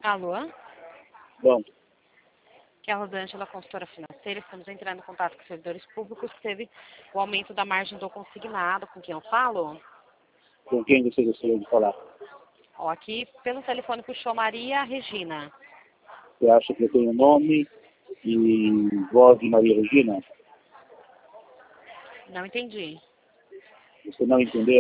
Alô? Bom, Que é a Rosângela, consultora financeira. Estamos entrando em contato com os servidores públicos. Teve o aumento da margem do consignado. Com quem eu falo? com quem você gostaria de falar? Ó, aqui pelo telefone puxou Maria Regina. Você acha que eu tenho nome e voz de Maria Regina? Não entendi. Você não entendeu?